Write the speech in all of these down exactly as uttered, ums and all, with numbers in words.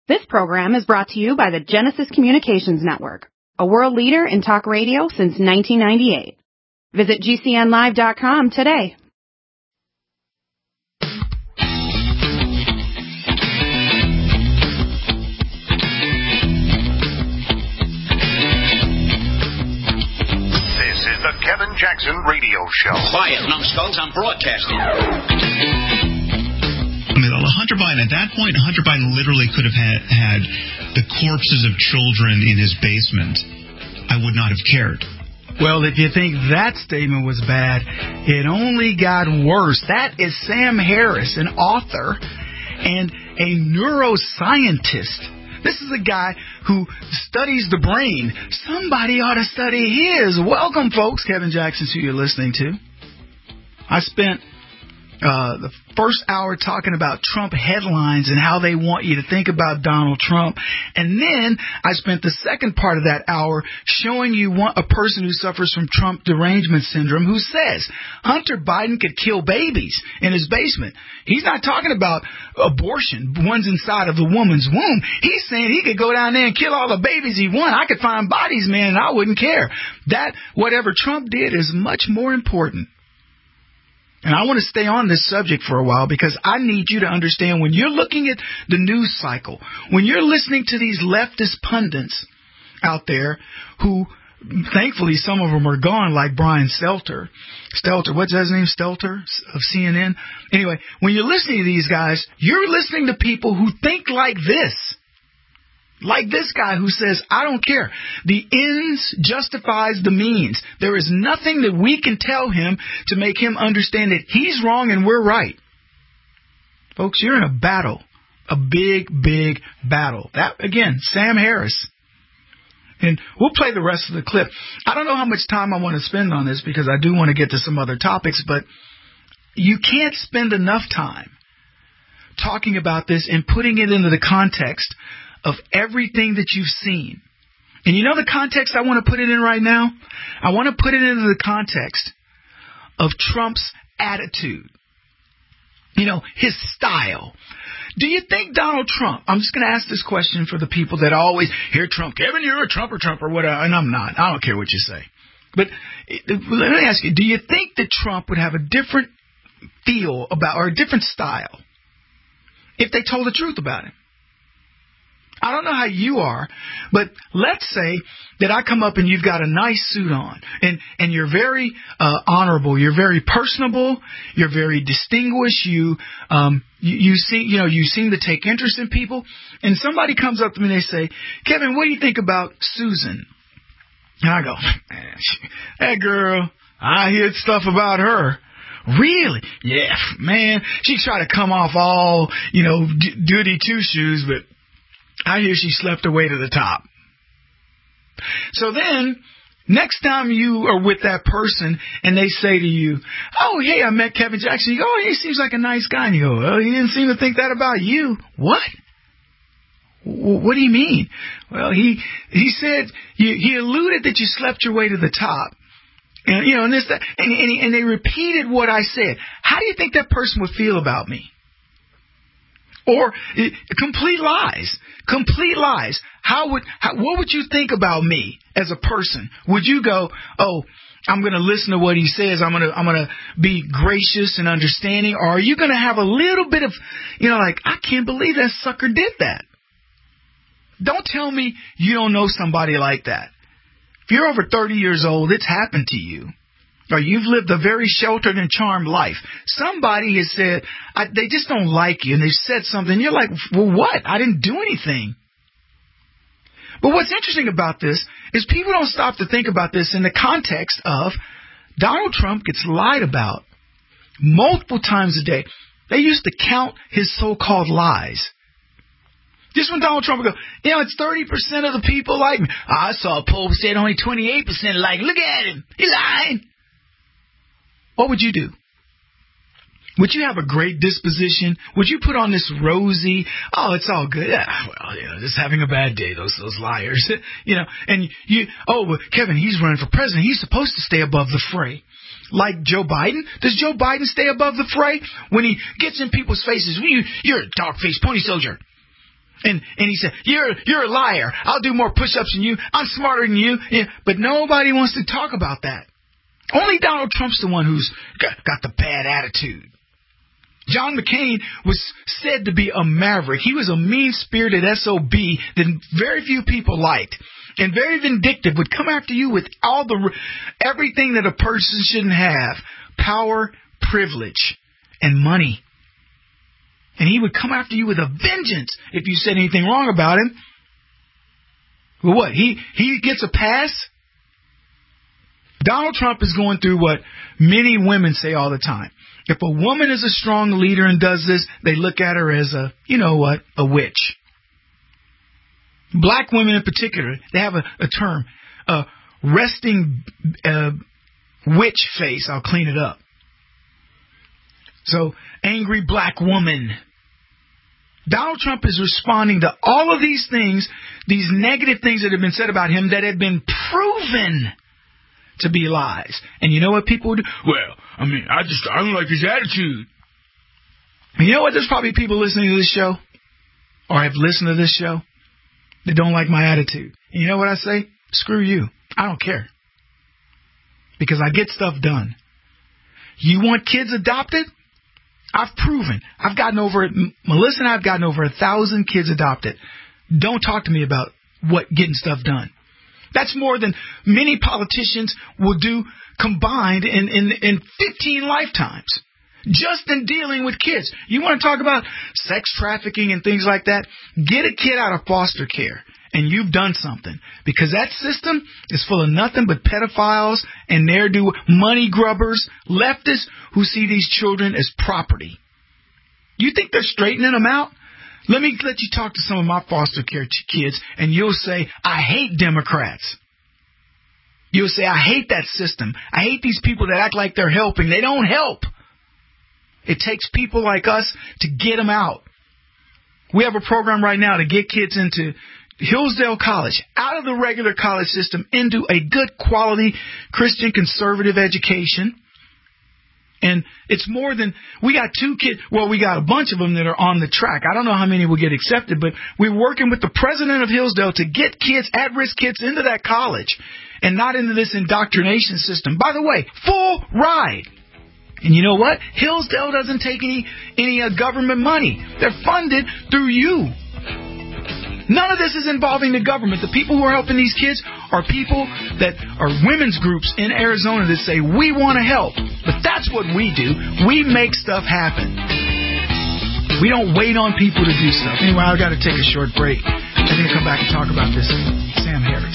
This program is brought to you by the Genesis Communications Network, a world leader in talk radio since nineteen ninety-eight. Visit G C N live dot com today. This is the Kevin Jackson Radio Show. Quiet, numbskulls, I'm broadcasting. I mean, Hunter Biden, at that point, Hunter Biden literally could have had, had the corpses of children in his basement. I would not have cared. Well, if you think that statement was bad, it only got worse. That is Sam Harris, an author and a neuroscientist. This is a guy who studies the brain. Somebody ought to study his. Welcome, folks. Kevin Jackson, who you're listening to. I spent Uh, the first hour talking about Trump headlines and how they want you to think about Donald Trump. And then I spent the second part of that hour showing you one, a person who suffers from Trump derangement syndrome who says Hunter Biden could kill babies in his basement. He's not talking about abortion, ones inside of the woman's womb. He's saying he could go down there and kill all the babies he want. I could find bodies, man, and I wouldn't care. That, whatever Trump did, is much more important. And I want to stay on this subject for a while because I need you to understand when you're looking at the news cycle, when you're listening to these leftist pundits out there who, thankfully, some of them are gone, like Brian Stelter. Stelter, what's his name? Stelter of C N N? Anyway, when you're listening to these guys, you're listening to people who think like this. Like this guy who says, I don't care. The ends justifies the means. There is nothing that we can tell him to make him understand that he's wrong and we're right. Folks, you're in a battle. A big, big battle. That, again, Sam Harris. And we'll play the rest of the clip. I don't know how much time I want to spend on this because I do want to get to some other topics, but you can't spend enough time talking about this and putting it into the context of everything that you've seen. And you know the context I want to put it in right now? I want to put it into the context of Trump's attitude. You know, his style. Do you think Donald Trump, I'm just going to ask this question for the people that always hear Trump, Kevin, you're a Trumper, Trump, or whatever, and I'm not. I don't care what you say. But let me ask you, do you think that Trump would have a different feel about, or a different style, if they told the truth about him? I don't know how you are, but let's say that I come up and you've got a nice suit on and, and you're very uh, honorable. You're very personable. You're very distinguished. You, um, you, you see, you know, you seem to take interest in people. And somebody comes up to me and they say, Kevin, what do you think about Susan? And I go, that girl, I hear stuff about her. Really? Yeah, man. She tried to come off all, you know, d- goody two shoes, but I hear she slept her way to the top. So then, next time you are with that person and they say to you, oh, hey, I met Kevin Jackson. You go, oh, he seems like a nice guy. And you go, well, he didn't seem to think that about you. What? What do you mean? Well, he he said, he, he alluded that you slept your way to the top. And, you know, and, this, that, and, and, and they repeated what I said. How do you think that person would feel about me? Or uh, complete lies, complete lies. How would, how, what would you think about me as a person? Would you go, oh, I'm going to listen to what he says. I'm going to, I'm going to be gracious and understanding. Or are you going to have a little bit of, you know, like, I can't believe that sucker did that. Don't tell me you don't know somebody like that. If you're over thirty years old, it's happened to you. Or you've lived a very sheltered and charmed life. Somebody has said, I, they just don't like you, and they've said something. You're like, well, what? I didn't do anything. But what's interesting about this is people don't stop to think about this in the context of Donald Trump gets lied about multiple times a day. They used to count his so-called lies. Just when Donald Trump would go, you know, it's thirty percent of the people like me. I saw a poll said only twenty-eight percent like, look at him. He's lying. What would you do? Would you have a great disposition? Would you put on this rosy, oh, it's all good. Yeah, well, you know, just having a bad day, those those liars. You know, and you, oh, well, Kevin, he's running for president. He's supposed to stay above the fray. Like Joe Biden? Does Joe Biden stay above the fray? When he gets in people's faces, you, you're a dark-faced pony soldier. And and he said, you're you're a liar. I'll do more push-ups than you. I'm smarter than you. Yeah, but nobody wants to talk about that. Only Donald Trump's the one who's got, got the bad attitude. John McCain was said to be a maverick. He was a mean-spirited S O B that very few people liked. And very vindictive, would come after you with all the everything that a person shouldn't have. Power, privilege, and money. And he would come after you with a vengeance if you said anything wrong about him. Well, what? He, he gets a pass? Donald Trump is going through what many women say all the time. If a woman is a strong leader and does this, they look at her as a, you know what, a witch. Black women in particular, they have a, a term, a resting uh, witch face. I'll clean it up. So, angry black woman. Donald Trump is responding to all of these things, these negative things that have been said about him that have been proven to be lies. And you know what people do? Well, I mean, I just, I don't like his attitude. And you know what? There's probably people listening to this show or have listened to this show that don't like my attitude. And you know what I say? Screw you. I don't care. Because I get stuff done. You want kids adopted? I've proven. I've gotten over, Melissa and I have gotten over a thousand kids adopted. Don't talk to me about what getting stuff done. That's more than many politicians will do combined in, in, in fifteen lifetimes. Just in dealing with kids. You want to talk about sex trafficking and things like that? Get a kid out of foster care, and you've done something. Because that system is full of nothing but pedophiles and ne'er-do money grubbers, leftists who see these children as property. You think they're straightening them out? Let me let you talk to some of my foster care kids, and you'll say, I hate Democrats. You'll say, I hate that system. I hate these people that act like they're helping. They don't help. It takes people like us to get them out. We have a program right now to get kids into Hillsdale College, out of the regular college system, into a good quality Christian conservative education. And it's more than, we got two kids, well, we got a bunch of them that are on the track. I don't know how many will get accepted, but we're working with the president of Hillsdale to get kids, at-risk kids, into that college and not into this indoctrination system. By the way, full ride. And you know what? Hillsdale doesn't take any any uh, government money. They're funded through you. None of this is involving the government. The people who are helping these kids are people that are women's groups in Arizona that say, we want to help. But that's what we do. We make stuff happen. We don't wait on people to do stuff. Anyway, I've got to take a short break. I'm going to come back and talk about this. Sam Harris.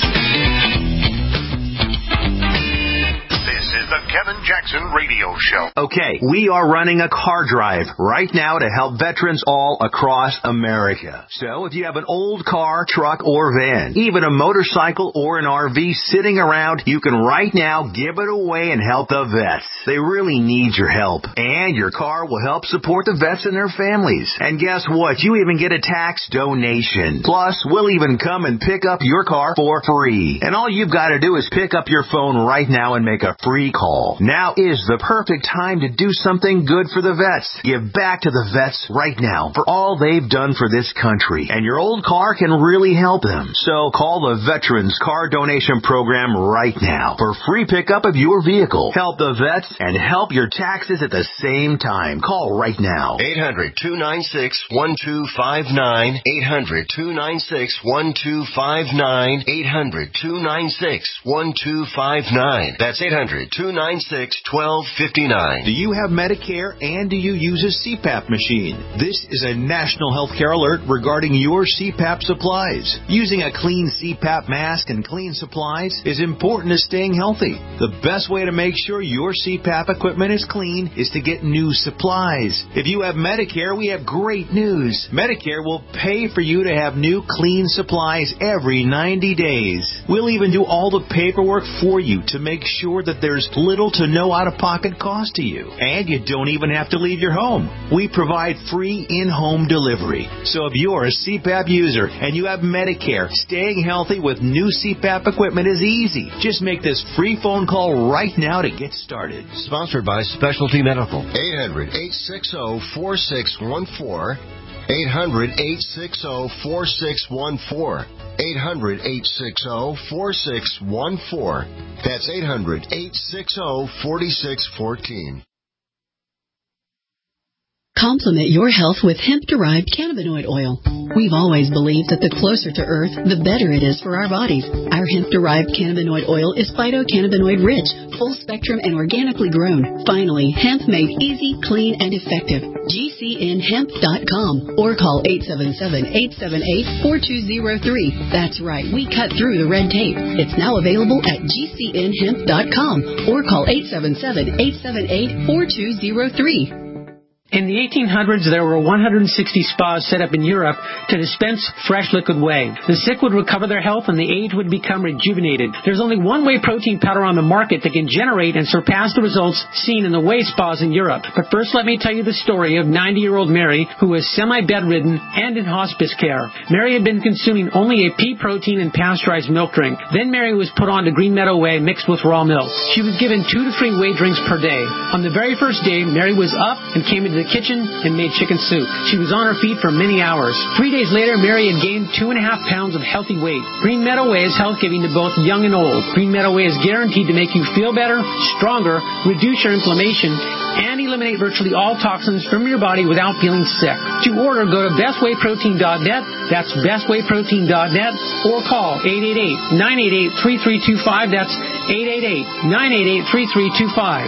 This is the Kevin Jackson Radio Show. Okay, we are running a car drive right now to help veterans all across America. So if you have an old car, truck, or van, even a motorcycle or an R V sitting around, you can right now give it away and help the vets. They really need your help. And your car will help support the vets and their families. And guess what? You even get a tax donation. Plus, we'll even come and pick up your car for free. And all you've got to do is pick up your phone right now and make a free call. Now is the perfect time to do something good for the vets. Give back to the vets right now for all they've done for this country. And your old car can really help them. So call the Veterans Car Donation Program right now for free pickup of your vehicle. Help the vets and help your taxes at the same time. Call right now. eight hundred, two nine six, one two five nine. eight hundred, two nine six, one two five nine. eight hundred, two nine six, one two five nine. That's eight hundred, two nine six, one two five nine. Do you have Medicare and do you use a C PAP machine? This is a national healthcare alert regarding your C PAP supplies. Using a clean C PAP mask and clean supplies is important to staying healthy. The best way to make sure your C PAP equipment is clean is to get new supplies. If you have Medicare, we have great news. Medicare will pay for you to have new clean supplies every ninety days. We'll even do all the paperwork for you to make sure that there's little to no out-of-pocket cost to you. And you don't even have to leave your home. We provide free in-home delivery. So if you're a C PAP user and you have Medicare, staying healthy with new C PAP equipment is easy. Just make this free phone call right now to get started. Sponsored by Specialty Medical. eight hundred, eight six zero, four six one four. eight hundred, eight six zero, four six one four. eight hundred, eight six zero, four six one four. That's eight hundred, eight six zero, four six one four. Complement your health with hemp-derived cannabinoid oil. We've always believed that the closer to Earth, the better it is for our bodies. Our hemp-derived cannabinoid oil is phytocannabinoid-rich, full-spectrum, and organically grown. Finally, hemp made easy, clean, and effective. G C N hemp dot com or call eight seven seven, eight seven eight, four two zero three. That's right, we cut through the red tape. It's now available at G C N hemp dot com or call eight seven seven, eight seven eight, four two zero three. In the eighteen hundreds, there were one hundred sixty spas set up in Europe to dispense fresh liquid whey. The sick would recover their health and the aged would become rejuvenated. There's only one whey protein powder on the market that can generate and surpass the results seen in the whey spas in Europe. But first, let me tell you the story of ninety-year-old Mary, who was semi-bedridden and in hospice care. Mary had been consuming only a pea protein and pasteurized milk drink. Then Mary was put on to Green Meadow Whey mixed with raw milk. She was given two to three whey drinks per day. On the very first day, Mary was up and came into the kitchen and made chicken soup. She was on her feet for many hours. Three days later, Mary had gained two and a half pounds of healthy weight. Green Meadow Whey is health-giving to both young and old. Green Meadow Whey is guaranteed to make you feel better, stronger, reduce your inflammation, and eliminate virtually all toxins from your body without feeling sick. To order, go to best whey protein dot net. That's best whey protein dot net or call eight eight eight, nine eight eight, three three two five. That's eight eight eight, nine eight eight, three three two five.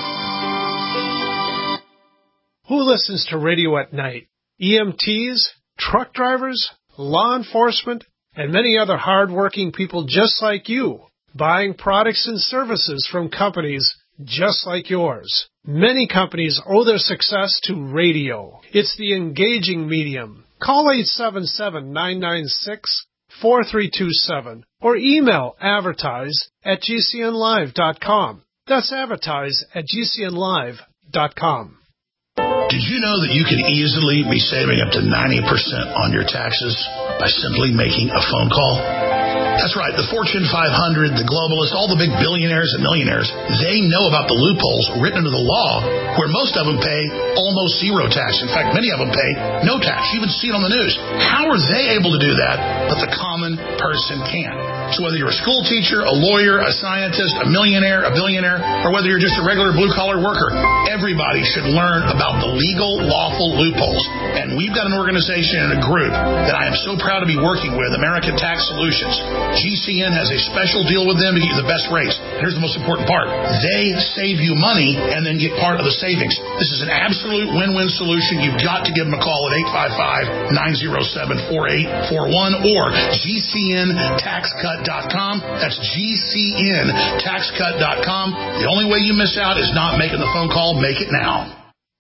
Who listens to radio at night? E M Ts, truck drivers, law enforcement, and many other hard-working people just like you, buying products and services from companies just like yours. Many companies owe their success to radio. It's the engaging medium. Call eight seven seven, nine nine six, four three two seven or email advertise at G C N live dot com. That's advertise at G C N live dot com. Did you know that you can easily be saving up to ninety percent on your taxes by simply making a phone call? That's right. The Fortune five hundred, the globalists, all the big billionaires and millionaires, they know about the loopholes written into the law where most of them pay almost zero tax. In fact, many of them pay no tax. You even see it on the news. How are they able to do that, but the common person can't? So whether you're a school teacher, a lawyer, a scientist, a millionaire, a billionaire, or whether you're just a regular blue-collar worker, everybody should learn about the legal, lawful loopholes. And we've got an organization and a group that I am so proud to be working with, American Tax Solutions. G C N has a special deal with them to get you the best rates. Here's the most important part. They save you money and then get part of the savings. This is an absolute win-win solution. You've got to give them a call at eight five five, nine zero seven, four eight four one or G C N tax cut dot com. That's G C N tax cut dot com. The only way you miss out is not making the phone call. Make it now.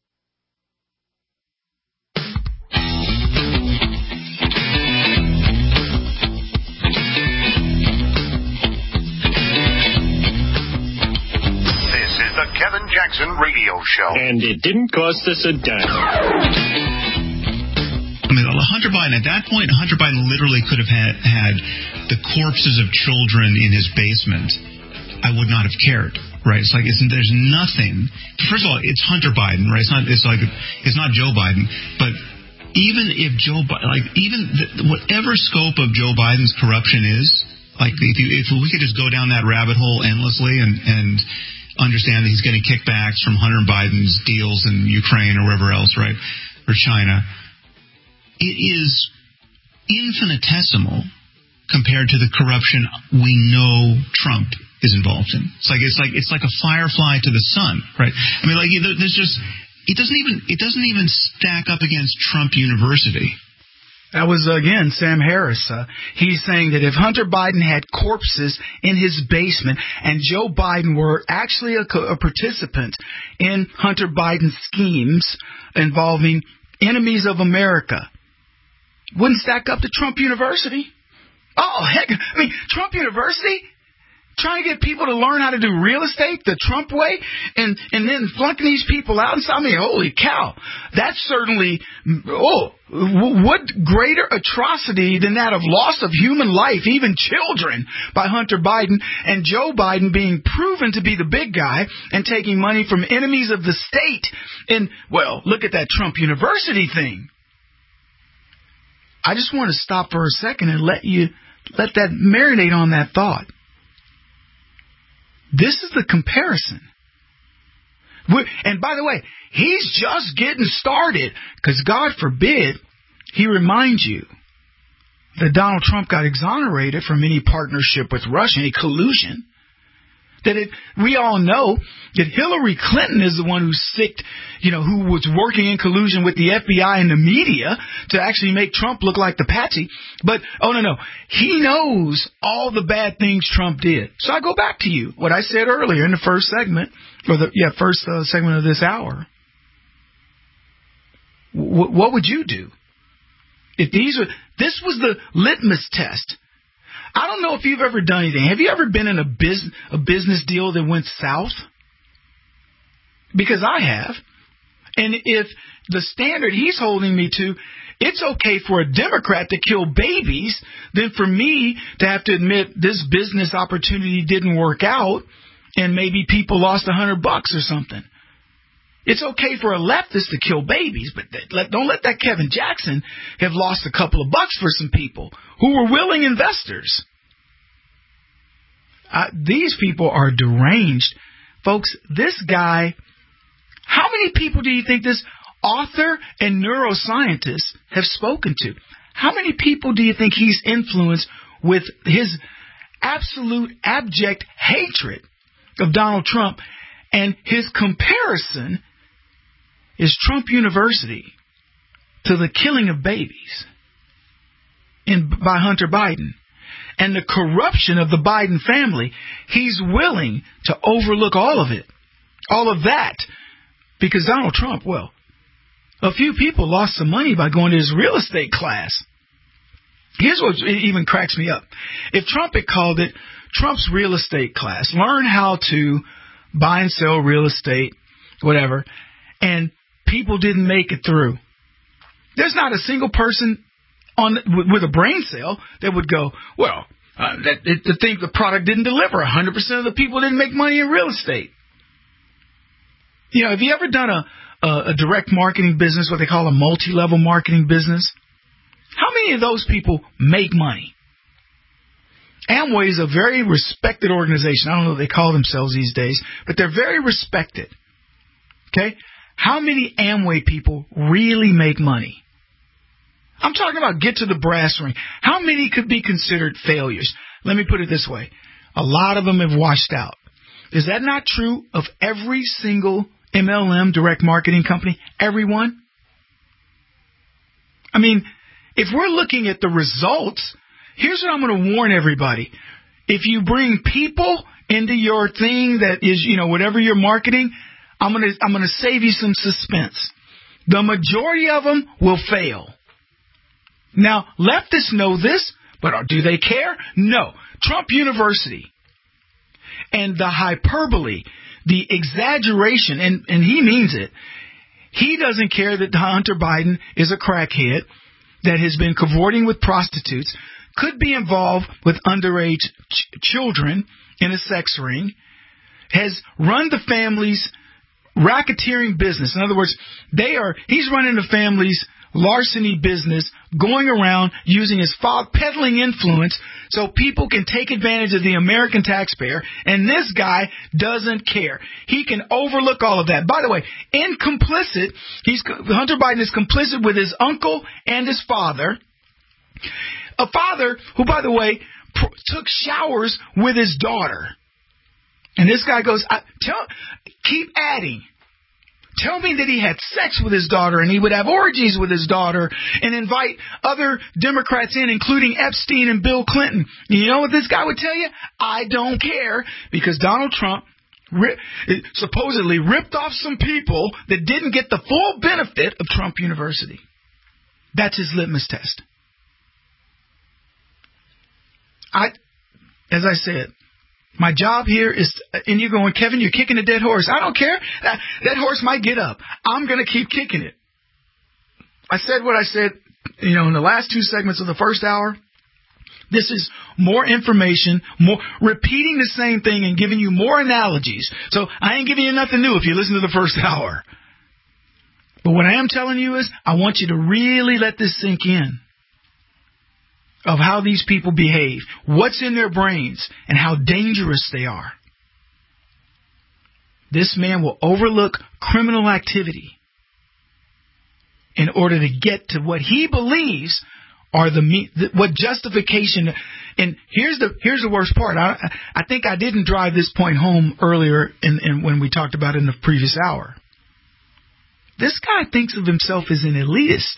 The Kevin Jackson Radio Show. And it didn't cost us a dime. I mean, Hunter Biden, at that point, Hunter Biden literally could have had, had the corpses of children in his basement. I would not have cared, right? It's like, it's, there's nothing. First of all, it's Hunter Biden, right? It's not, it's like, it's not Joe Biden, but even if Joe Biden, like, even the, whatever scope of Joe Biden's corruption is, like, if, you, if we could just go down that rabbit hole endlessly and, and, understand that he's getting kickbacks from Hunter Biden's deals in Ukraine or wherever else, right, or China. It is infinitesimal compared to the corruption we know Trump is involved in. It's like it's like it's like a firefly to the sun, right? I mean, like there's just it doesn't even it doesn't even stack up against Trump University. That was, again, Sam Harris. Uh, he's saying that if Hunter Biden had corpses in his basement and Joe Biden were actually a, a participant in Hunter Biden's schemes involving enemies of America, wouldn't stack up to Trump University. Oh, heck, I mean, Trump University? Trying to get people to learn how to do real estate the Trump way and, and then flunking these people out. And so, I mean, holy cow. That's certainly, oh, what greater atrocity than that of loss of human life, even children, by Hunter Biden and Joe Biden being proven to be the big guy and taking money from enemies of the state. And, well, look at that Trump University thing. I just want to stop for a second and let you let that marinate on that thought. This is the comparison. We're, and by the way, he's just getting started because God forbid he reminds you that Donald Trump got exonerated from any partnership with Russia, any collusion. That it, we all know that Hillary Clinton is the one who sicked, you know, who was working in collusion with the F B I and the media to actually make Trump look like the patsy. But, oh, no, no. He knows all the bad things Trump did. So I go back to you, what I said earlier in the first segment, or the yeah first uh, segment of this hour. W- what would you do? If these were, this was the litmus test. I don't know if you've ever done anything. Have you ever been in a business a business deal that went south? Because I have. And if the standard he's holding me to, it's okay for a Democrat to kill babies, then for me to have to admit this business opportunity didn't work out and maybe people lost a hundred bucks or something. It's okay for a leftist to kill babies, but don't let that Kevin Jackson have lost a couple of bucks for some people who were willing investors. Uh, these people are deranged. Folks, this guy, how many people do you think this author and neuroscientist have spoken to? How many people do you think he's influenced with his absolute abject hatred of Donald Trump? And his comparison is Trump University to the killing of babies in, by Hunter Biden and the corruption of the Biden family. He's willing to overlook all of it, all of that, because Donald Trump, well, a few people lost some money by going to his real estate class. Here's what even cracks me up. If Trump had called it Trump's real estate class, learn how to buy and sell real estate, whatever, and people didn't make it through. There's not a single person on with a brain cell that would go, well, uh, that to think the product didn't deliver. one hundred percent of the people didn't make money in real estate. You know, have you ever done a, a, a direct marketing business, what they call a multi-level marketing business? How many of those people make money? Amway is a very respected organization. I don't know what they call themselves these days, but they're very respected. Okay? How many Amway people really make money? I'm talking about get to the brass ring. How many could be considered failures? Let me put it this way. A lot of them have washed out. Is that not true of every single M L M direct marketing company? Everyone? I mean, if we're looking at the results, here's what I'm going to warn everybody. If you bring people into your thing that is, you know, whatever you're marketing, I'm going to I'm going to save you some suspense. The majority of them will fail. Now, leftists know this, but do they care? No. Trump University and the hyperbole, the exaggeration, and, and he means it. He doesn't care that Hunter Biden is a crackhead that has been cavorting with prostitutes, could be involved with underage ch- children in a sex ring, has run the family's racketeering business. In other words, they are he's running the family's larceny business, going around using his father, peddling influence so people can take advantage of the American taxpayer, and this guy doesn't care. He can overlook all of that. By the way, in complicit, he's Hunter Biden is complicit with his uncle and his father, a father who, by the way, pr- took showers with his daughter. And this guy goes, I, tell, keep adding. Tell me that he had sex with his daughter and he would have orgies with his daughter and invite other Democrats in, including Epstein and Bill Clinton. You know what this guy would tell you? I don't care, because Donald Trump ri- supposedly ripped off some people that didn't get the full benefit of Trump University. That's his litmus test. I, as I said, my job here is, and you're going, Kevin, you're kicking a dead horse. I don't care. That, that horse might get up. I'm going to keep kicking it. I said what I said, you know, in the last two segments of the first hour. This is more information, more repeating the same thing and giving you more analogies. So I ain't giving you nothing new if you listen to the first hour. But what I am telling you is I want you to really let this sink in. of how these people behave, what's in their brains, and how dangerous they are. This man will overlook criminal activity in order to get to what he believes are the what justification. And here's the here's the worst part. I I think I didn't drive this point home earlier in, in when we talked about it in the previous hour. This guy thinks of himself as an elitist.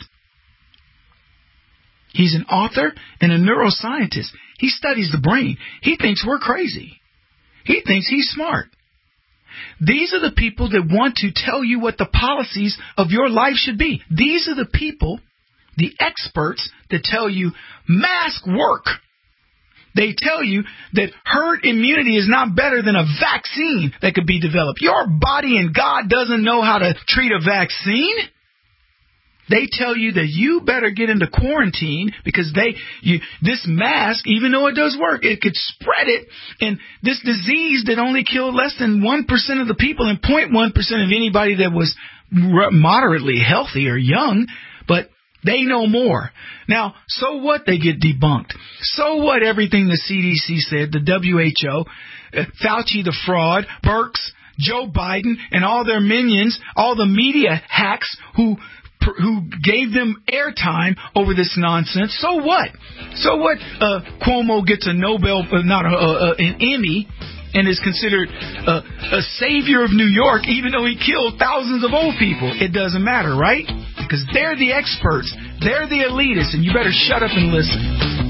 He's an author and a neuroscientist. He studies the brain. He thinks we're crazy. He thinks he's smart. These are the people that want to tell you what the policies of your life should be. These are the people, the experts, that tell you masks work. They tell you that herd immunity is not better than a vaccine that could be developed. Your body and God doesn't know how to treat a vaccine. They tell you that you better get into quarantine because they, you, this mask, even though it does work, it could spread it. And this disease that only killed less than one percent of the people and zero point one percent of anybody that was moderately healthy or young, but they know more. Now, so what they get debunked? So what everything the C D C said, the W H O, uh, Fauci the fraud, Birx, Joe Biden, and all their minions, all the media hacks who who gave them airtime over this nonsense. So what? So what? Uh, Cuomo gets a Nobel, uh, not a, uh, uh, an Emmy, and is considered uh, a savior of New York, even though he killed thousands of old people. It doesn't matter, right? Because they're the experts. They're the elitists, and you better shut up and listen.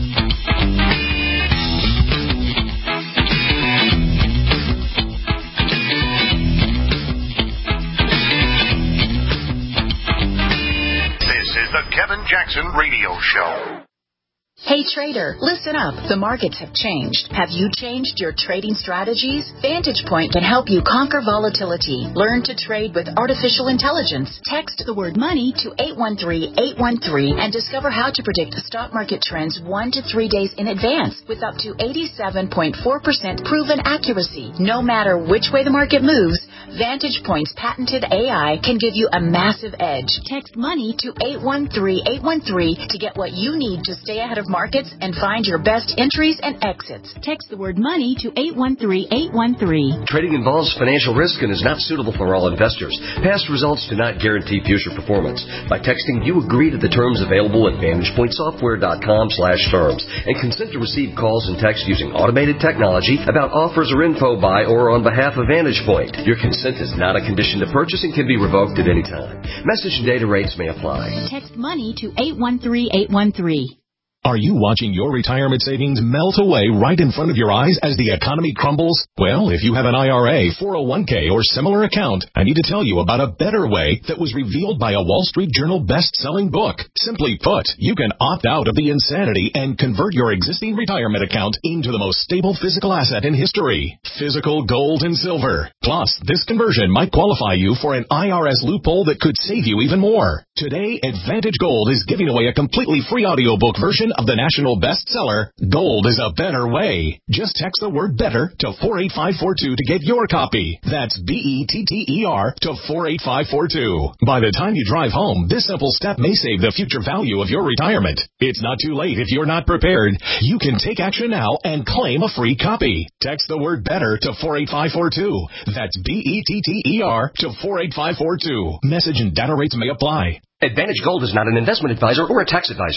The Kevin Jackson Radio Show. Hey trader, listen up. The markets have changed. Have you changed your trading strategies? Vantage Point can help you conquer volatility. Learn to trade with artificial intelligence. Text the word money to eight one three, eight one three and discover how to predict the stock market trends one to three days in advance with up to eighty-seven point four percent proven accuracy. No matter which way the market moves, Vantage Point's patented A I can give you a massive edge. Text money to eight one three, eight one three to get what you need to stay ahead of markets and find your best entries and exits. Text the word money to eight one three, eight one three. Trading involves financial risk and is not suitable for all investors. Past results do not guarantee future performance. By texting, you agree to the terms available at vantage point software dot com slash terms and consent to receive calls and texts using automated technology about offers or info by or on behalf of Vantage Point. Your consent is not a condition to purchase and can be revoked at any time. Message and data rates may apply. Text money to eight one three, eight one three. Are you watching your retirement savings melt away right in front of your eyes as the economy crumbles? Well, if you have an I R A, four oh one k, or similar account, I need to tell you about a better way that was revealed by a Wall Street Journal best-selling book. Simply put, you can opt out of the insanity and convert your existing retirement account into the most stable physical asset in history, physical gold and silver. Plus, this conversion might qualify you for an I R S loophole that could save you even more. Today, Advantage Gold is giving away a completely free audiobook version of the national bestseller, Gold is a Better Way. Just text the word better to four eight five four two to get your copy. That's B E T T E R to four eight five four two. By the time you drive home, this simple step may save the future value of your retirement. It's not too late if you're not prepared. You can take action now and claim a free copy. Text the word better to four eight five four two. That's B E T T E R to four eight five four two. Message and data rates may apply. Advantage Gold is not an investment advisor or a tax advisor.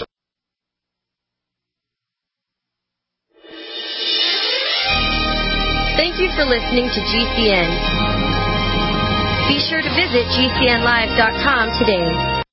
Thank you for listening to G C N. Be sure to visit G C N live dot com today.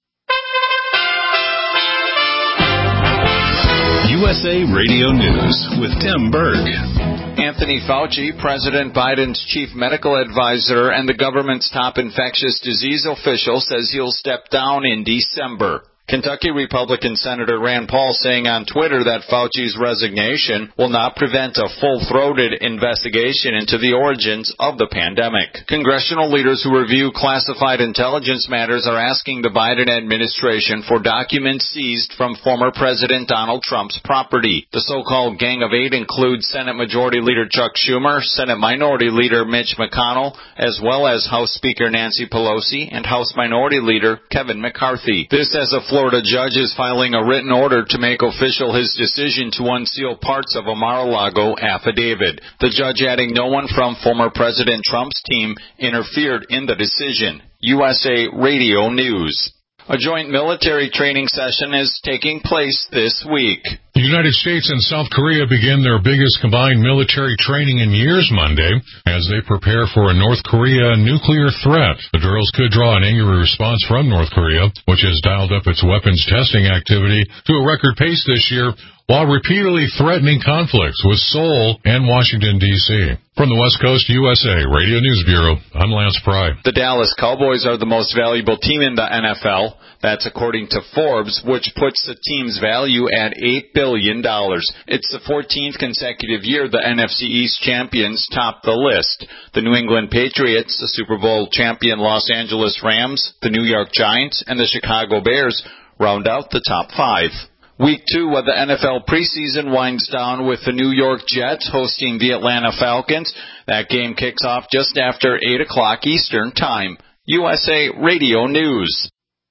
U S A Radio News with Tim Berg. Anthony Fauci, President Biden's chief medical advisor and the government's top infectious disease official, says he'll step down in December. Kentucky Republican Senator Rand Paul saying on Twitter that Fauci's resignation will not prevent a full-throated investigation into the origins of the pandemic. Congressional leaders who review classified intelligence matters are asking the Biden administration for documents seized from former President Donald Trump's property. The so-called Gang of Eight includes Senate Majority Leader Chuck Schumer, Senate Minority Leader Mitch McConnell, as well as House Speaker Nancy Pelosi and House Minority Leader Kevin McCarthy. This as a Florida judge is filing a written order to make official his decision to unseal parts of a Mar-a-Lago affidavit. The judge adding no one from former President Trump's team interfered in the decision. U S A Radio News. A joint military training session is taking place this week. The United States and South Korea begin their biggest combined military training in years Monday as they prepare for a North Korea nuclear threat. The drills could draw an angry response from North Korea, which has dialed up its weapons testing activity to a record pace this year while repeatedly threatening conflicts with Seoul and Washington, D C From the West Coast U S A Radio News Bureau, I'm Lance Pry. The Dallas Cowboys are the most valuable team in the N F L. That's according to Forbes, which puts the team's value at eight billion dollars. It's the fourteenth consecutive year the N F C East champions top the list. The New England Patriots, the Super Bowl champion Los Angeles Rams, the New York Giants, and the Chicago Bears round out the top five. Week two of the N F L preseason winds down with the New York Jets hosting the Atlanta Falcons. That game kicks off just after eight o'clock Eastern Time. U S A Radio News.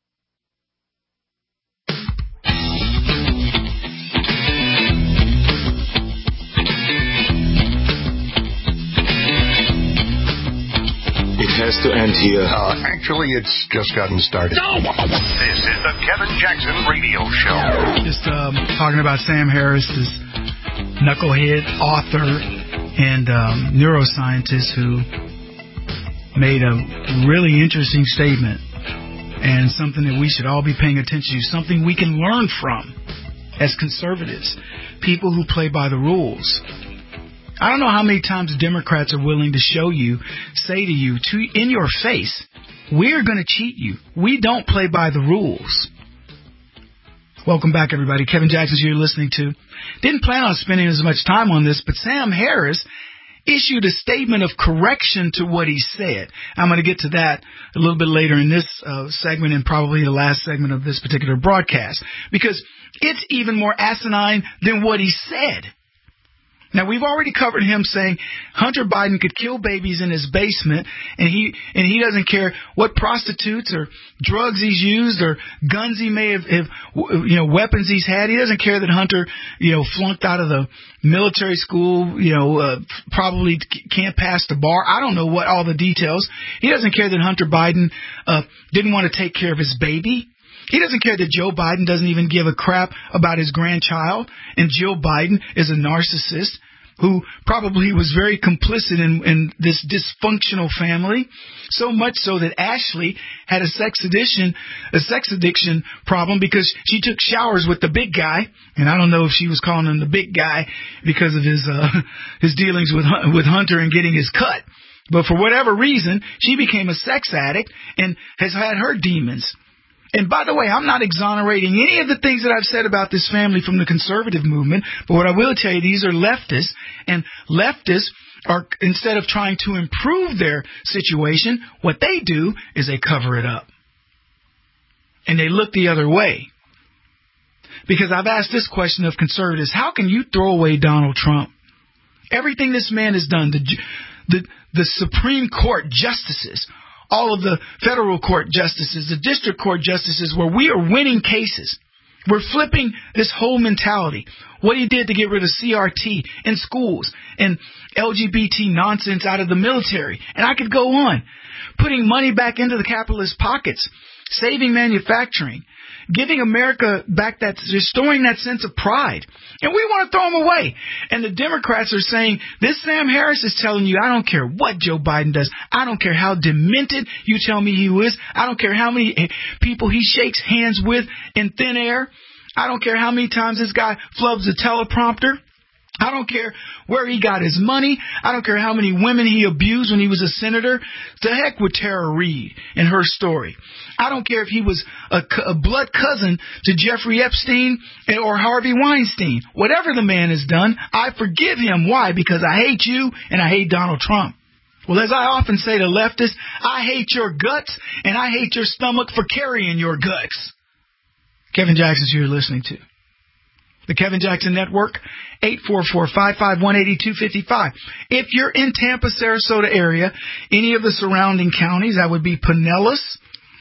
It has to end here. Uh, actually, it's just gotten started. No! This is the Kevin Jackson Radio Show. Just um, talking about Sam Harris, this knucklehead author and um, neuroscientist who made a really interesting statement and something that we should all be paying attention to, something we can learn from as conservatives, people who play by the rules. I don't know how many times Democrats are willing to show you, say to you, to, in your face, we're going to cheat you. We don't play by the rules. Welcome back, everybody. Kevin Jackson, you're listening to. Didn't plan on spending as much time on this, but Sam Harris issued a statement of correction to what he said. I'm going to get to that a little bit later in this uh, segment and probably the last segment of this particular broadcast, because it's even more asinine than what he said. Now, we've already covered him saying Hunter Biden could kill babies in his basement, and he and he doesn't care what prostitutes or drugs he's used or guns he may have, have, you know, weapons he's had. He doesn't care that Hunter, you know, flunked out of the military school, you know, uh, probably can't pass the bar. I don't know what all the details. He doesn't care that Hunter Biden uh, didn't want to take care of his baby. He doesn't care that Joe Biden doesn't even give a crap about his grandchild, and Jill Biden is a narcissist who probably was very complicit in, in this dysfunctional family, so much so that Ashley had a sex addiction, a sex addiction problem because she took showers with the big guy, and I don't know if she was calling him the big guy because of his uh, his dealings with with Hunter and getting his cut, but for whatever reason, she became a sex addict and has had her demons. And by the way, I'm not exonerating any of the things that I've said about this family from the conservative movement, but what I will tell you, these are leftists, and leftists are, instead of trying to improve their situation, what they do is they cover it up. And they look the other way. Because I've asked this question of conservatives, how can you throw away Donald Trump? Everything this man has done, the, the, the Supreme Court justices, all of the federal court justices, the district court justices, where we are winning cases. We're flipping this whole mentality. What he did to get rid of C R T in schools and L G B T nonsense out of the military. And I could go on. Putting money back into the capitalist pockets, saving manufacturing, giving America back that, restoring that sense of pride. And we want to throw them away. And the Democrats are saying, this Sam Harris is telling you, I don't care what Joe Biden does. I don't care how demented you tell me he is. I don't care how many people he shakes hands with in thin air. I don't care how many times this guy flubs a teleprompter. I don't care where he got his money. I don't care how many women he abused when he was a senator. To heck with Tara Reid and her story. I don't care if he was a, a blood cousin to Jeffrey Epstein or Harvey Weinstein. Whatever the man has done, I forgive him. Why? Because I hate you and I hate Donald Trump. Well, as I often say to leftists, I hate your guts and I hate your stomach for carrying your guts. Kevin Jackson's who you're listening to. The Kevin Jackson Network, eight four four, five five one, eight two five five. If you're in Tampa, Sarasota area, any of the surrounding counties, that would be Pinellas,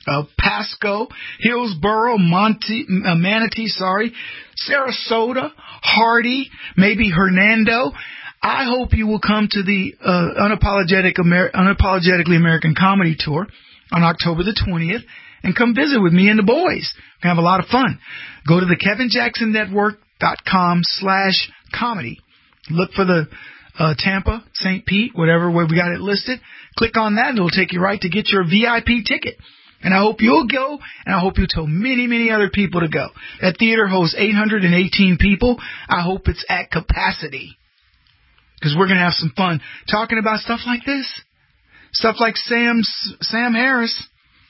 uh, Pasco, Hillsboro, Monte, uh, Manatee, sorry, Sarasota, Hardy, maybe Hernando. I hope you will come to the uh, Unapologetic Amer- Unapologetically American Comedy Tour on October the twentieth and come visit with me and the boys. We're going to have a lot of fun. Go to the Kevin Jackson Network dot com slash comedy. Look for the uh, Tampa, Saint Pete, whatever way we got it listed. Click on that and it'll take you right to get your V I P ticket. And I hope you'll go, and I hope you tell many, many other people to go. That theater hosts eight hundred eighteen people. I hope it's at capacity. Because we're going to have some fun talking about stuff like this. Stuff like Sam's, Sam Harris.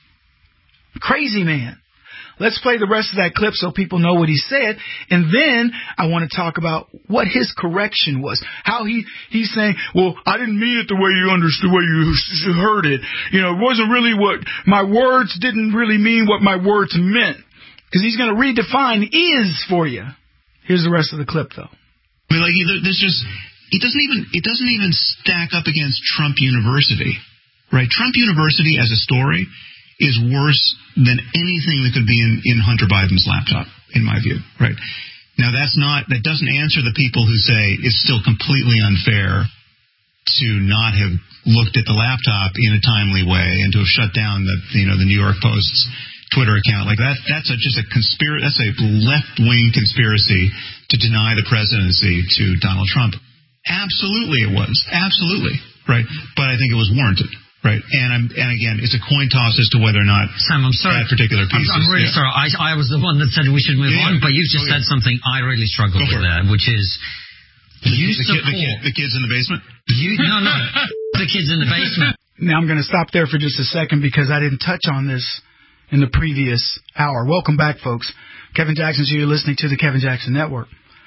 Crazy man. Let's play the rest of that clip so people know what he said. And then I want to talk about what his correction was. How he, he's saying, well, I didn't mean it the way you understood, the way you heard it. You know, it wasn't really what, my words didn't really mean what my words meant. Because he's going to redefine is for you. Here's the rest of the clip, though. I mean, like, there's just, it doesn't even, it doesn't even stack up against Trump University, right? Trump University as a story is worse than anything that could be in, in Hunter Biden's laptop, in my view, right? Now, that's not, that doesn't answer the people who say it's still completely unfair to not have looked at the laptop in a timely way and to have shut down the, you know, the New York Post's Twitter account. Like that, that's a, just a conspiracy, that's a left-wing conspiracy to deny the presidency to Donald Trump. Absolutely it was. Absolutely. Right? But I think it was warranted. Right, and I'm, and again, it's a coin toss as to whether or not Sam, I'm sorry. that particular piece. I'm, I'm really is, yeah. sorry. I, I was the one that said we should move yeah, on, yeah. but you've just oh, said yeah. something I really struggled with there, which is you the, support kid, the, kid, the kids in the basement. You no no the kids in the basement. Now I'm going to stop there for just a second because I didn't touch on this in the previous hour. Welcome back, folks. Kevin Jackson, so you're listening to the Kevin Jackson Network.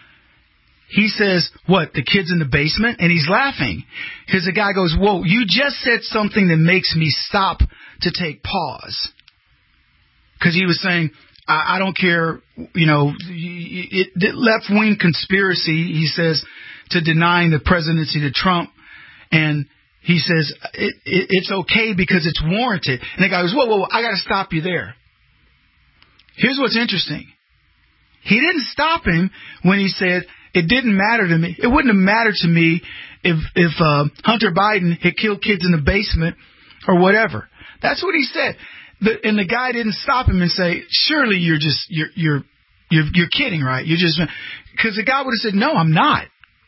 He says, what, the kid's in the basement? And he's laughing. Because the guy goes, whoa, you just said something that makes me stop to take pause. Because he was saying, I, I don't care, you know, it, it, left-wing conspiracy, he says, to denying the presidency to Trump. And he says, it, it, it's okay because it's warranted. And the guy goes, whoa, whoa, whoa, I got to stop you there. Here's what's interesting. He didn't stop him when he said, it didn't matter to me. It wouldn't have mattered to me if if uh, Hunter Biden had killed kids in the basement or whatever. That's what he said. The, and the guy didn't stop him and say, "Surely you're just you're you're you're, you're kidding, right? You're just," because the guy would have said, "No, I'm not."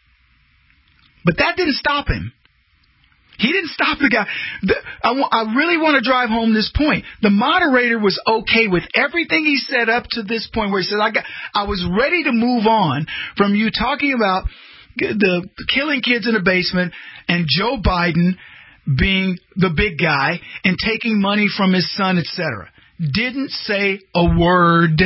But that didn't stop him. He didn't stop the guy. The, I, w- I really want to drive home this point. The moderator was okay with everything he said up to this point where he said, I got, I was ready to move on from you talking about the killing kids in the basement and Joe Biden being the big guy and taking money from his son, et cetera. Didn't say a word.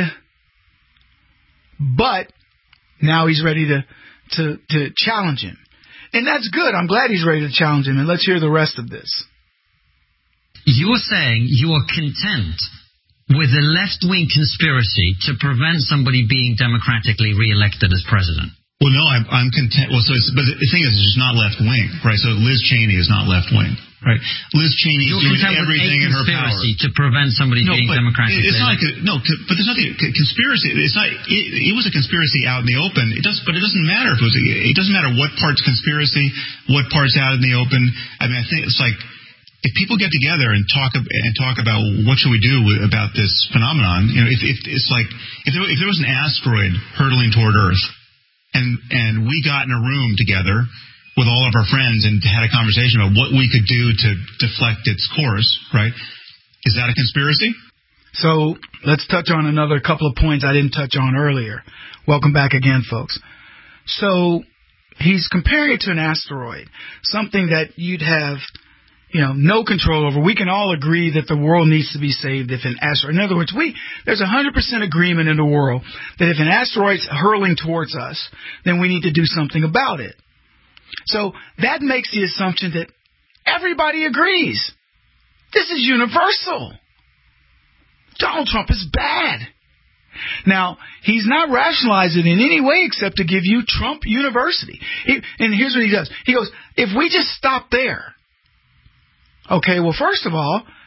But now he's ready to, to, to challenge him. And that's good. I'm glad he's ready to challenge him. And let's hear the rest of this. You are saying you are content with a left-wing conspiracy to prevent somebody being democratically re-elected as president. Well, no, I'm, I'm content. Well, so it's, but the thing is, it's just not left-wing, right? So Liz Cheney is not left-wing, right? Liz Cheney is doing everything in her power to prevent somebody no, being democratically it's not, elected. No, but there's nothing, conspiracy, it's not, it, it was a conspiracy out in the open. It does, but it doesn't matter if it was, it doesn't matter what part's conspiracy, what part's out in the open. I mean, I think it's like, if people get together and talk and talk about what should we do with, about this phenomenon, you know, if, if it's like, if there, if there was an asteroid hurtling toward Earth, and and we got in a room together with all of our friends and had a conversation about what we could do to deflect its course, right? Is that a conspiracy? So let's touch on another couple of points I didn't touch on earlier. Welcome back again, folks. So he's comparing it to an asteroid, something that you'd have, you know, no control over. We can all agree that the world needs to be saved if an asteroid. In other words, we there's one hundred percent agreement in the world that if an asteroid's hurling towards us, then we need to do something about it. So that makes the assumption that everybody agrees. This is universal. Donald Trump is bad. Now, he's not rationalized it in any way except to give you Trump University. He, and here's what he does. He goes, if we just stop there. Okay, well, first of all,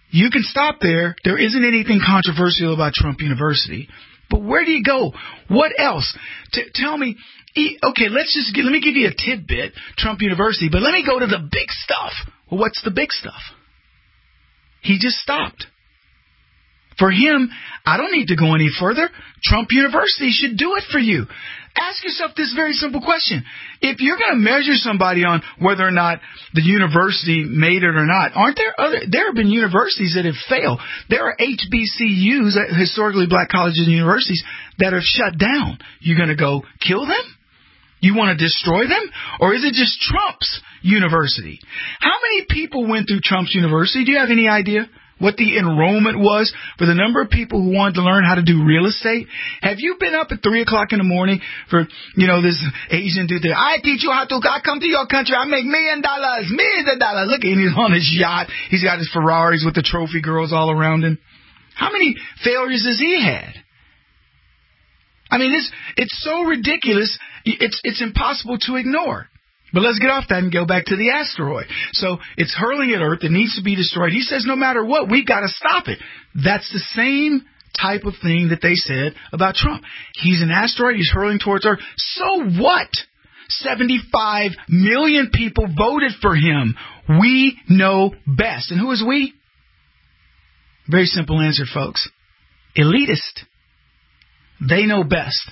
You can stop there. There isn't anything controversial about Trump University. But where do you go? What else? T- tell me. Okay, let's just get, let me give you a tidbit, Trump University, but let me go to the big stuff. Well, what's the big stuff? He just stopped. For him, I don't need to go any further. Trump University should do it for you. Ask yourself this very simple question. If you're going to measure somebody on whether or not the university made it or not, aren't there other, there have been universities that have failed. There are H B C Us, historically black colleges and universities, that have shut down. You're going to go kill them? You want to destroy them? Or is it just Trump's university? How many people went through Trump's university? Do you have any idea what the enrollment was for the number of people who wanted to learn how to do real estate? Have you been up at three o'clock in the morning for, you know, this Asian dude there? I teach you how to, I come to your country, I make million dollars, millions of dollars. Look at him, he's on his yacht. He's got his Ferraris with the trophy girls all around him. How many failures has he had? I mean, this, it's so ridiculous, it's, it's impossible to ignore. But let's get off that and go back to the asteroid. So it's hurling at Earth. It needs to be destroyed. He says no matter what, we've got to stop it. That's the same type of thing that they said about Trump. He's an asteroid. He's hurling towards Earth. So what? seventy-five million people voted for him. We know best. And who is we? Very simple answer, folks. Elitist. They know best.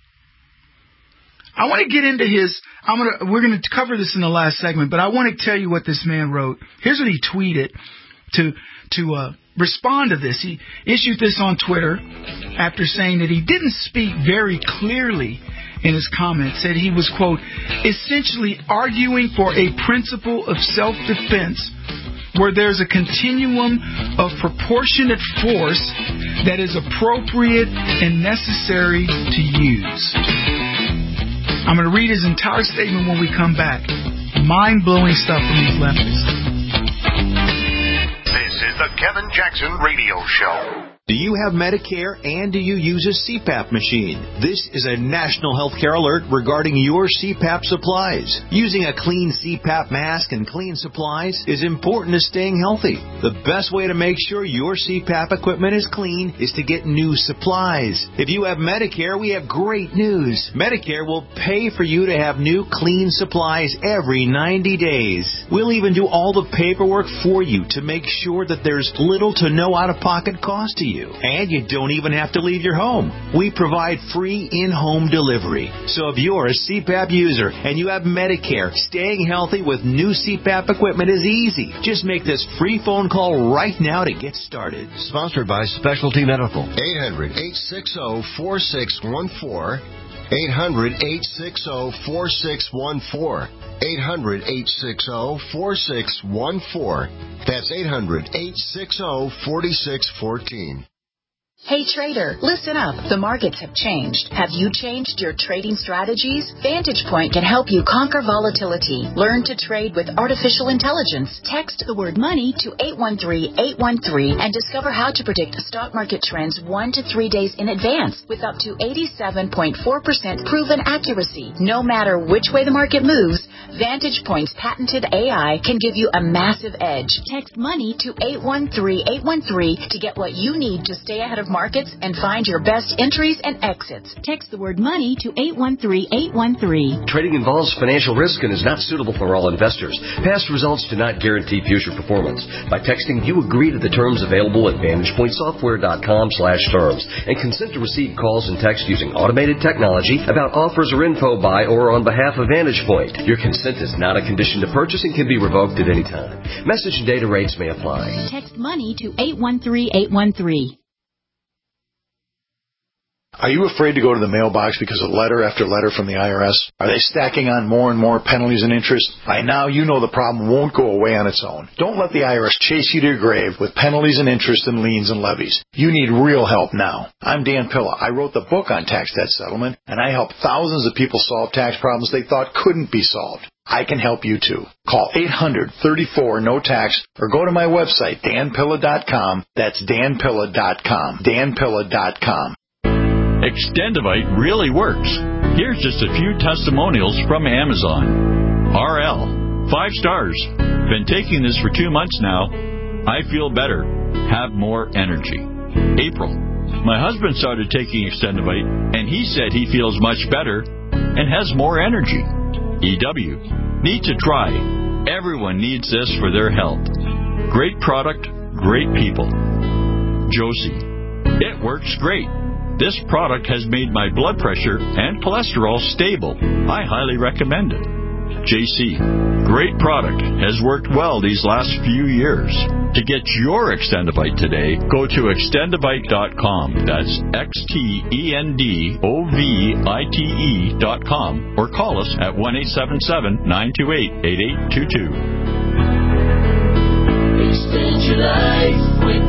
I want to get into his, I'm gonna, we're going to cover this in the last segment, but I want to tell you what this man wrote. Here's what he tweeted to, to, uh, respond to this. He issued this on Twitter after saying that he didn't speak very clearly in his comments, said he was, quote, essentially arguing for a principle of self-defense where there's a continuum of proportionate force that is appropriate and necessary to use. I'm going to read his entire statement when we come back. Mind-blowing stuff from these leftists. This is the Kevin Jackson Radio Show. Do you have Medicare and do you use a C PAP machine? This is a national healthcare alert regarding your C PAP supplies. Using a clean C PAP mask and clean supplies is important to staying healthy. The best way to make sure your C PAP equipment is clean is to get new supplies. If you have Medicare, we have great news. Medicare will pay for you to have new clean supplies every ninety days. We'll even do all the paperwork for you to make sure that there's little to no out-of-pocket cost to you. And you don't even have to leave your home. We provide free in-home delivery. So if you're a C PAP user and you have Medicare, staying healthy with new C PAP equipment is easy. Just make this free phone call right now to get started. Sponsored by Specialty Medical. eight hundred, eight six zero, four six one four. eight hundred, eight six zero, four six one four. eight hundred, eight six zero, four six one four. That's eight hundred, eight six zero, four six one four. Hey trader, listen up. The markets have changed. Have you changed your trading strategies? Vantage Point can help you conquer volatility. Learn to trade with artificial intelligence. Text the word money to eight one three, eight one three and discover how to predict stock market trends one to three days in advance with up to eighty-seven point four percent proven accuracy. No matter which way the market moves, Vantage Point's patented A I can give you a massive edge. Text money to eight one three, eight one three to get what you need to stay ahead of markets and find your best entries and exits. Text the word money to eight one three, eight one three. Trading involves financial risk and is not suitable for all investors. Past results do not guarantee future performance. By texting, you agree to the terms available at vantage point software dot com slash terms and consent to receive calls and text using automated technology about offers or info by or on behalf of Vantage Point. Your consent is not a condition to purchase and can be revoked at any time. Message and data rates may apply. Text money to eight one three, eight one three. Are you afraid to go to the mailbox because of letter after letter from the I R S? Are they stacking on more and more penalties and interest? By now, you know the problem won't go away on its own. Don't let the I R S chase you to your grave with penalties and interest and liens and levies. You need real help now. I'm Dan Pilla. I wrote the book on tax debt settlement, and I help thousands of people solve tax problems they thought couldn't be solved. I can help you too. Call eight hundred, thirty-four, no tax or go to my website, dan pilla dot com. That's dan pilla dot com. dan pilla dot com. Extendivite really works. Here's just a few testimonials from Amazon. R L, five stars. Been taking this for two months now. I feel better. have more energy. April. My husband started taking Extendivite, and he said he feels much better and has more energy. E W. Need to try. Everyone needs this for their health. Great product, great people. Josie. It works great. This product has made my blood pressure and cholesterol stable. I highly recommend it. J C. Great product. Has worked well these last few years. To get your Extendivite today, go to extendivite dot com. That's X T E N D O V I T E dot com. Or call us at one eight seven seven, nine two eight, eight eight two two. Extend your life with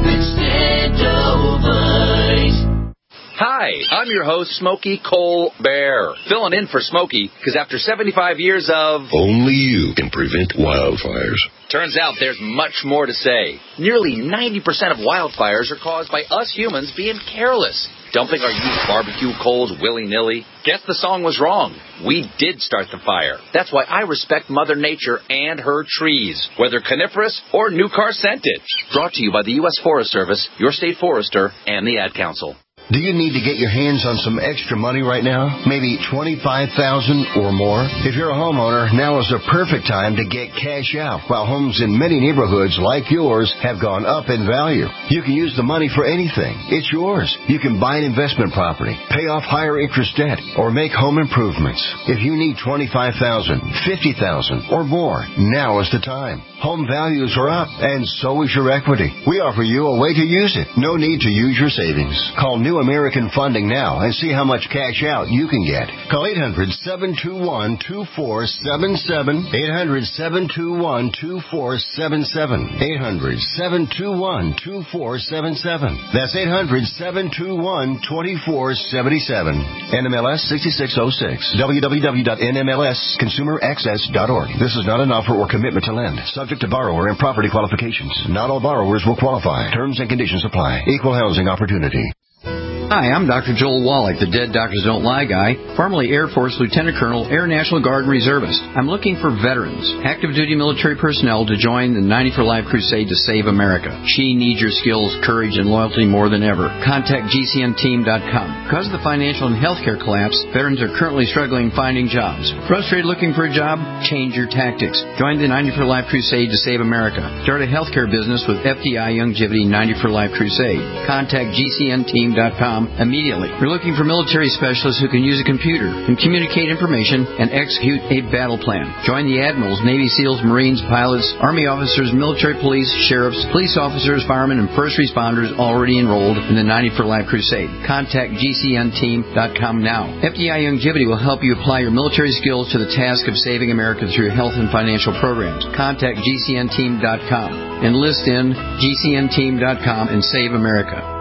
Extendivite. Hi, I'm your host, Smokey Cole Bear, filling in for Smokey, because after seventy-five years of... Only you can prevent wildfires. Turns out there's much more to say. Nearly ninety percent of wildfires are caused by us humans being careless, dumping our used barbecue coals willy-nilly. Guess the song was wrong. We did start the fire. That's why I respect Mother Nature and her trees, whether coniferous or new car scented. Brought to you by the U S Forest Service, your state forester, and the Ad Council. Do you need to get your hands on some extra money right now? Maybe twenty-five thousand dollars or more? If you're a homeowner, now is the perfect time to get cash out, while homes in many neighborhoods like yours have gone up in value. You can use the money for anything. It's yours. You can buy an investment property, pay off higher interest debt, or make home improvements. If you need twenty-five thousand dollars, fifty thousand dollars, or more, now is the time. Home values are up, and so is your equity. We offer you a way to use it. No need to use your savings. Call New American Funding now and see how much cash out you can get. Call eight hundred, seven two one, two four seven seven, eight hundred, seven two one, two four seven seven, eight hundred, seven two one, two four seven seven. That's eight hundred, seven two one, two four seven seven. N M L S sixty-six oh six. w w w dot n m l s consumer access dot org. This is not an offer or commitment to lend. Subject to borrower and property qualifications. Not all borrowers will qualify. Terms and conditions apply. Equal housing opportunity. Hi, I'm Doctor Joel Wallach, the Dead Doctors Don't Lie guy, formerly Air Force Lieutenant Colonel, Air National Guard Reservist. I'm looking for veterans, active duty military personnel to join the ninety for Life crusade to save America. She needs your skills, courage, and loyalty more than ever. Contact G C N team dot com. Because of the financial and healthcare collapse, veterans are currently struggling finding jobs. Frustrated looking for a job? Change your tactics. Join the ninety for Life crusade to save America. Start a healthcare business with F D I Longevity ninety for Life crusade. Contact G C N team dot com immediately. We're looking for military specialists who can use a computer and communicate information and execute a battle plan. Join the admirals, Navy SEALs, Marines, pilots, Army officers, military police, sheriffs, police officers, firemen, and first responders already enrolled in the ninety for Life crusade. Contact G C N team dot com now. F D I Longevity will help you apply your military skills to the task of saving America through health and financial programs. Contact G C N team dot com. Enlist in G C N team dot com and save America.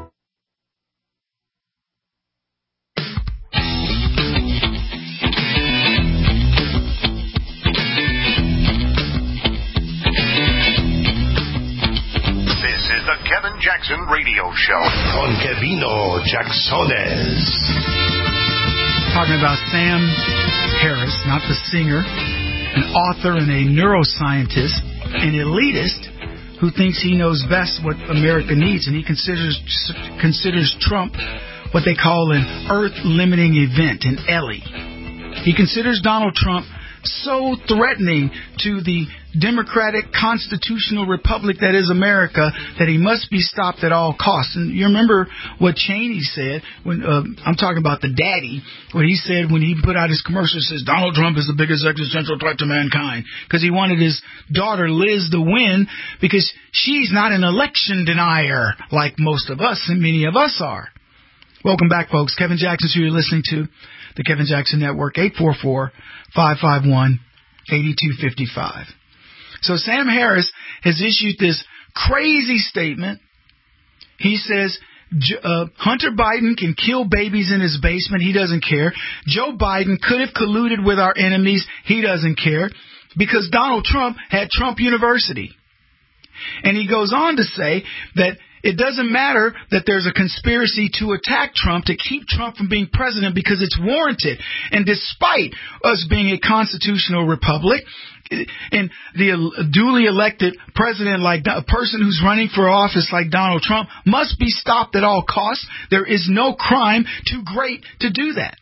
Jackson Radio Show. Con Kevino Jacksones. Talking about Sam Harris, not the singer, an author and a neuroscientist, an elitist who thinks he knows best what America needs, and he considers considers Trump what they call an earth-limiting event, an E L E. He considers Donald Trump so threatening to the democratic constitutional republic that is America that he must be stopped at all costs. And you remember what Cheney said when uh, I'm talking about the daddy, what he said when he put out his commercial, says Donald Trump is the biggest existential threat to mankind, because he wanted his daughter Liz to win because she's not an election denier like most of us and many of us are. Welcome back, folks. Kevin Jackson, who you're listening to, the Kevin Jackson Network, eight four four, five five one, eight two five five. So Sam Harris has issued this crazy statement. He says uh, Hunter Biden can kill babies in his basement. He doesn't care. Joe Biden could have colluded with our enemies. He doesn't care because Donald Trump had Trump University. And he goes on to say that it doesn't matter that there's a conspiracy to attack Trump, to keep Trump from being president, because it's warranted. And despite us being a constitutional republic, and the duly elected president, like a person who's running for office like Donald Trump, must be stopped at all costs. There is no crime too great to do that.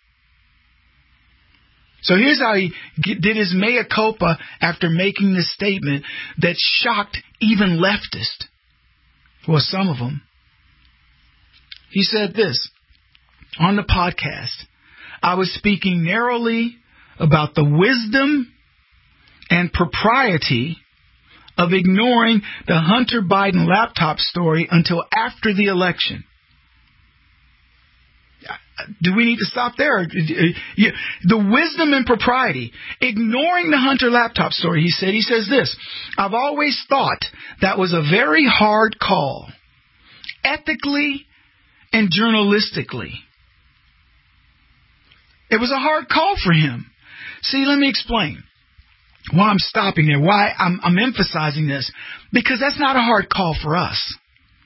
So here's how he did his mea culpa after making this statement that shocked even leftists. Well, some of them. He said this on the podcast. I was speaking narrowly about the wisdom and propriety of ignoring the Hunter Biden laptop story until after the election. Do we need to stop there? The wisdom and propriety. Ignoring the Hunter laptop story, he said. He says this, I've always thought that was a very hard call, ethically and journalistically. It was a hard call for him. See, let me explain why I'm stopping there, why I'm, I'm emphasizing this, because that's not a hard call for us.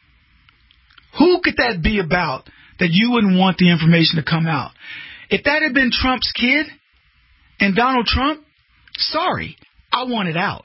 Who could that be about that you wouldn't want the information to come out? If that had been Trump's kid and Donald Trump, sorry, I want it out.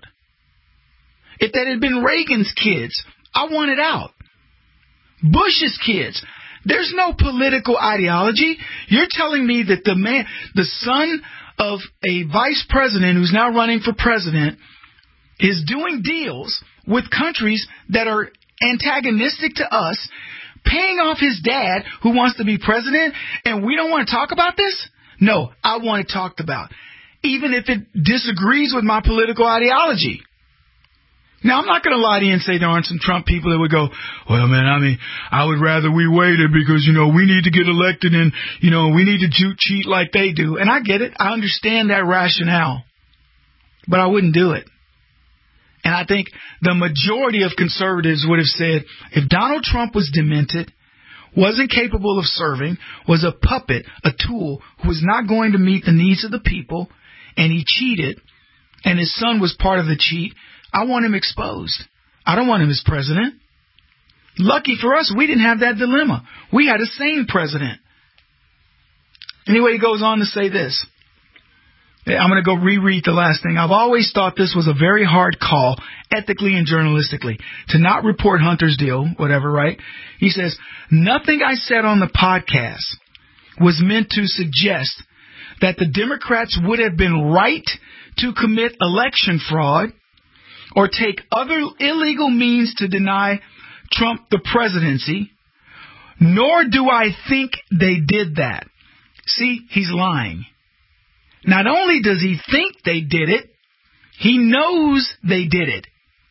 If that had been Reagan's kids, I want it out. Bush's kids. There's no political ideology. You're telling me that the man, the son of a vice president who's now running for president, is doing deals with countries that are antagonistic to us, paying off his dad who wants to be president, and we don't want to talk about this? No, I want it talked about, even if it disagrees with my political ideology. Now, I'm not going to lie to you and say there aren't some Trump people that would go, well, man, I mean, I would rather we waited because, you know, we need to get elected and, you know, we need to cheat like they do. And I get it. I understand that rationale. But I wouldn't do it. And I think the majority of conservatives would have said, if Donald Trump was demented, wasn't capable of serving, was a puppet, a tool, who was not going to meet the needs of the people, and he cheated, and his son was part of the cheat, I want him exposed. I don't want him as president. Lucky for us, we didn't have that dilemma. We had a sane president. Anyway, he goes on to say this. I'm going to go reread the last thing. I've always thought this was a very hard call, ethically and journalistically, to not report Hunter's deal, whatever, right? He says, nothing I said on the podcast was meant to suggest that the Democrats would have been right to commit election fraud or take other illegal means to deny Trump the presidency, nor do I think they did that. See, he's lying. Not only does he think they did it, he knows they did it.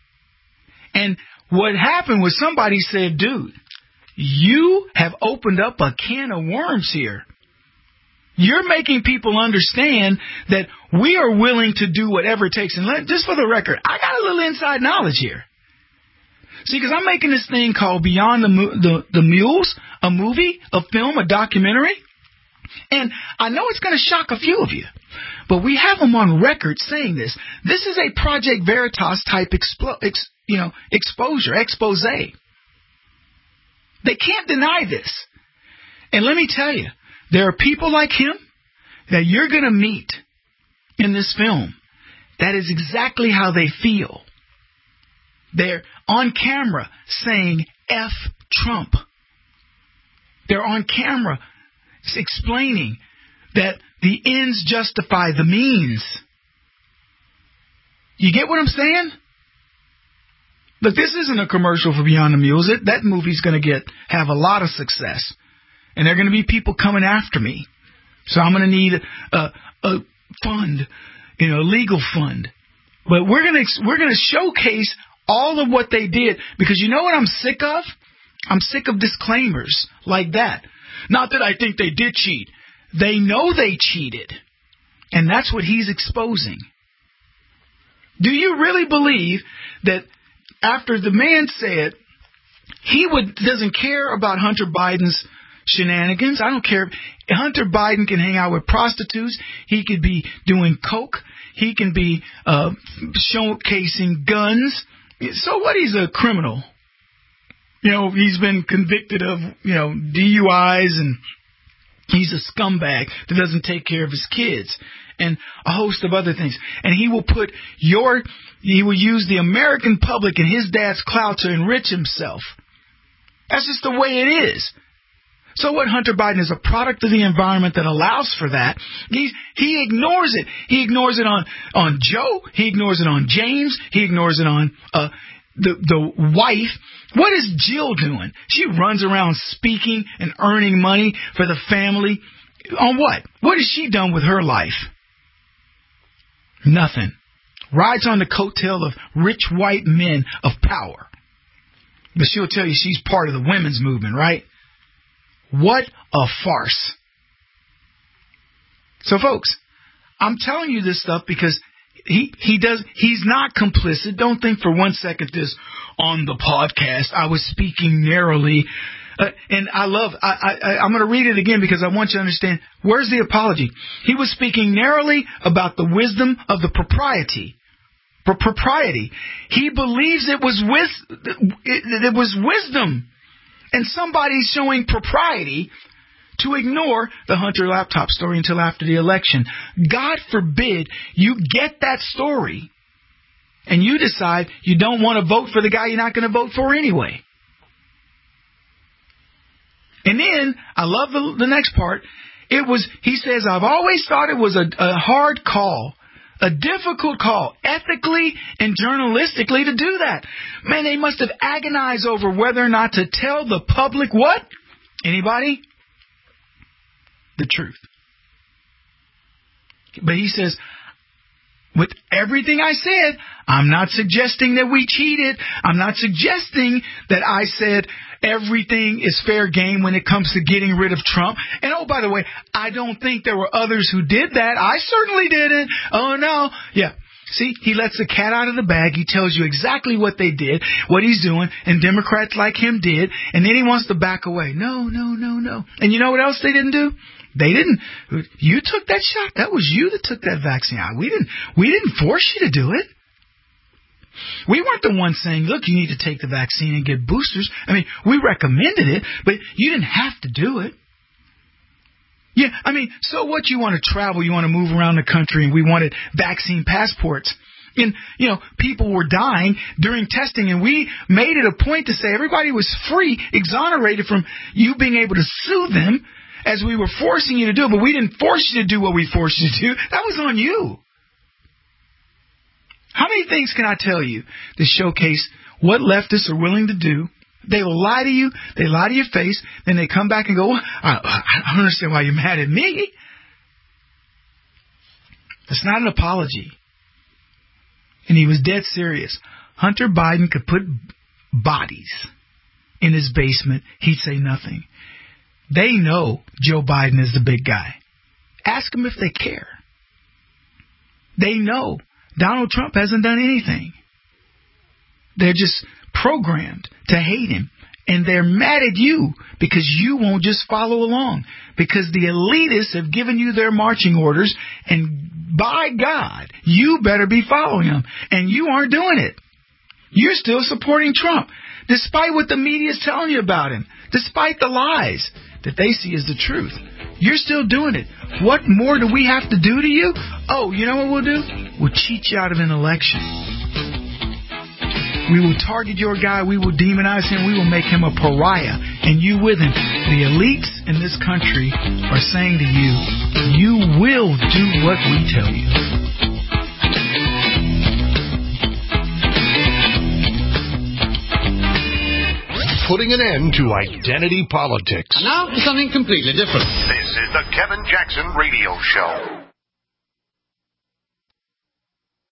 And what happened was somebody said, dude, you have opened up a can of worms here. You're making people understand that we are willing to do whatever it takes. And let, just for the record, I got a little inside knowledge here. See, because I'm making this thing called Beyond the, the, the Mules, a movie, a film, a documentary. And I know it's going to shock a few of you, but we have them on record saying this. This is a Project Veritas type explo- ex, you know, exposure, expose. They can't deny this. And let me tell you, there are people like him that you're going to meet in this film. That is exactly how they feel. They're on camera saying F Trump. They're on camera explaining that the ends justify the means. You get what I'm saying? Look, this isn't a commercial for Beyond the Mules. It, that movie's going to get have a lot of success. And there are going to be people coming after me. So I'm going to need a, a fund, you know, a legal fund. But we're going to we're going to showcase all of what they did, because you know what I'm sick of? I'm sick of disclaimers like that. Not that I think they did cheat. They know they cheated. And that's what he's exposing. Do you really believe that after the man said he would doesn't care about Hunter Biden's shenanigans? I don't care. Hunter Biden can hang out with prostitutes. He could be doing coke. He can be uh, showcasing guns. So what? He's a criminal. You know, he's been convicted of, you know, D U Is, and he's a scumbag that doesn't take care of his kids and a host of other things. And he will put your, he will use the American public and his dad's clout to enrich himself. That's just the way it is. So what, Hunter Biden is a product of the environment that allows for that. He, he ignores it. He ignores it on, on Joe. He ignores it on James. He ignores it on uh, the, the wife. What is Jill doing? She runs around speaking and earning money for the family. On what? What has she done with her life? Nothing. Rides on the coattail of rich white men of power. But she'll tell you she's part of the women's movement, right? What a farce. So, folks, I'm telling you this stuff because he he does he's not complicit. Don't think for one second this on the podcast. I was speaking narrowly. Uh, and I love, I, I, I'm going to read it again because I want you to understand, where's the apology? He was speaking narrowly about the wisdom of the propriety. For propriety. He believes it was wis- it, it was wisdom. And somebody's showing propriety to ignore the Hunter laptop story until after the election. God forbid you get that story and you decide you don't want to vote for the guy you're not going to vote for anyway. And then, I love the, the next part. It was, he says, I've always thought it was a, a hard call. A difficult call, ethically and journalistically, to do that. Man, they must have agonized over whether or not to tell the public what? Anybody? The truth. But he says, with everything I said, I'm not suggesting that we cheated. I'm not suggesting that I said everything is fair game when it comes to getting rid of Trump. And oh, by the way, I don't think there were others who did that. I certainly didn't. Oh, no. Yeah. See, he lets the cat out of the bag. He tells you exactly what they did, what he's doing, and Democrats like him did. And then he wants to back away. No, no, no, no. And you know what else they didn't do? They didn't. You took that shot. That was you that took that vaccine. We didn't. We didn't force you to do it. We weren't the ones saying, look, you need to take the vaccine and get boosters. I mean, we recommended it, but you didn't have to do it. Yeah, I mean, so what? You want to travel, you want to move around the country, and we wanted vaccine passports. And, you know, people were dying during testing, and we made it a point to say everybody was free, exonerated from you being able to sue them as we were forcing you to do it, but we didn't force you to do what we forced you to do. That was on you. How many things can I tell you to showcase what leftists are willing to do? They will lie to you. They lie to your face. Then they come back and go, I, I don't understand why you're mad at me. It's not an apology. And he was dead serious. Hunter Biden could put bodies in his basement. He'd say nothing. They know Joe Biden is the big guy. Ask them if they care. They know Donald Trump hasn't done anything. They're just programmed to hate him. And they're mad at you because you won't just follow along. Because the elitists have given you their marching orders. And by God, you better be following them. And you aren't doing it. You're still supporting Trump. Despite what the media is telling you about him. Despite the lies that they see as the truth. You're still doing it. What more do we have to do to you? Oh, you know what we'll do? We'll cheat you out of an election. We will target your guy. We will demonize him. We will make him a pariah. And you with him. The elites in this country are saying to you, you will do what we tell you. Putting an end to identity politics. And now for something completely different. This is the Kevin Jackson Radio Show.